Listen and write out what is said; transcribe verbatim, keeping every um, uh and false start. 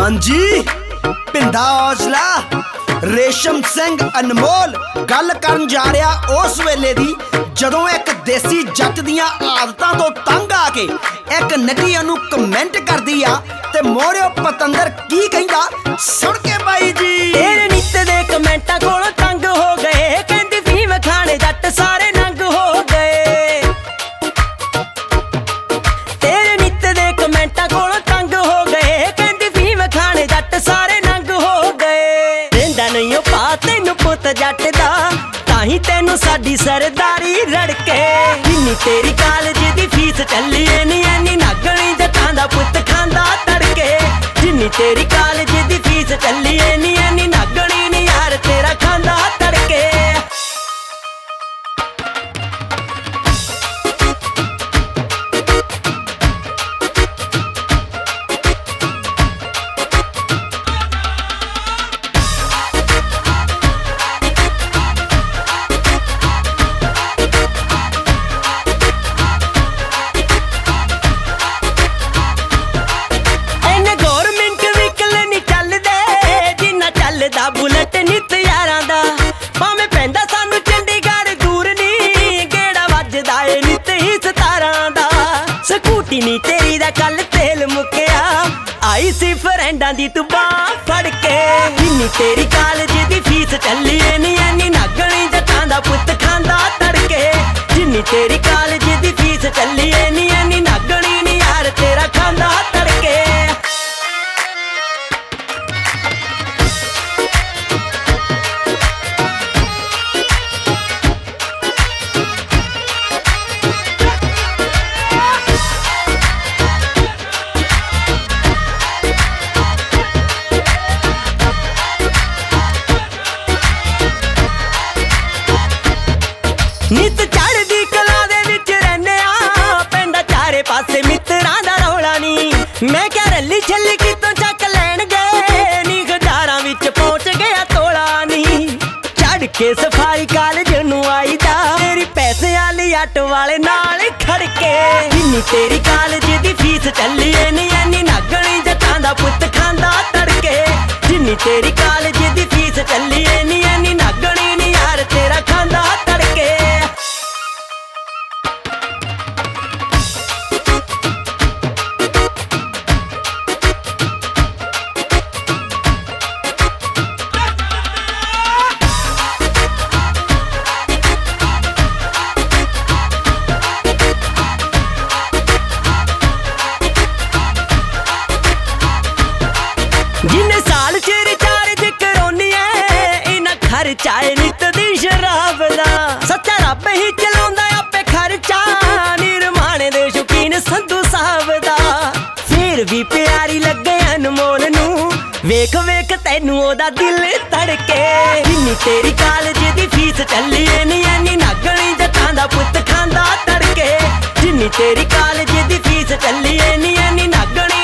ਹਾਂਜੀ ਪਿੰਡਾ ਔਜਲਾ रेशम सिंह अनमोल गल करन जा रहा उस वेले दी जदों एक देसी जट दियां आदतां तो तंग आके एक नटी ओनू कमेंट करदी आ ते मोहरिओ पतंदर की कहिंदा सुन के बाई जी। तेरे नित दे कमेंटां कोलों तंग हो गए, कहंदी फीम खाने जट सारे नंग हो गए। तेरे नित दे कमेंटां कोलों तंग हो गए, कहंदी फीम खाने जट सारे नंग हो गए। नहीं पा तेनू पुत जट दा ताही तेनू साडी सरदारी रड़के। जिन्नी तेरी कॉलेज दी फीस चली नी एनी नागणी जटां दा पुत खांदा तड़के। जिन्नी तेरी कॉलेज दी फीस चली नी एनी नागणी नी यार तेरा खांदा तड़के। बुलेट नित यारां दा भावें पैंदा सानू चंडीगढ़ दूर नी गेड़ा वजदा ए नित ही सतारां दा। स्कूटी नी तेरी दा कल तेल मुक्या आई सी फ्रेंडां दी तू बांह फड़ के। जिन्नी तेरी कॉलेज दी फीस चली नी एनी नागणी जटां दा पुत खांदा तड़के। जिन्नी तेरी कॉलेज दी फीस चली नी एनी नागणी नी यार तेरा खांदा तड़के। नित चढ़दी कला दे विच रहने आ पिंडा चारे पासे मित्रां दा रौला नी। मैं क्या रली छली कितों चक लैण गए नी गजारां विच पहुंच गया तोला नी। चढ़ के सफारी कॉलेज नू आई दा तेरी पैसे वाली आटो वाले नाल खड़के। जिन्नी तेरी कॉलेज दी फीस चली नी एनी नागणी जटां दा पुत खांदा तड़के। जिन्नी तेरी कॉलेज दी फीस चली नी एनी नागणी नी यार तेरा खांदा तड़के। जिन्ने साल चिर चार्ज करोनी है इना खर्चा है नित दी शराब दा। सच्चा रब ही चलाउंदा आपे खर्चा निर्माणे दे शौकीन संधू साहब दा। फिर भी प्यारी लगे अनमोल नू वेख वेख तैनू ओदा दिल तड़के। जिन्नी तेरी कॉलेज दी फीस चली नी एनी नागणी जटां दा पुत खांदा तड़के। जिन्नी तेरी कॉलेज दी फीस चली नी एनी नागणी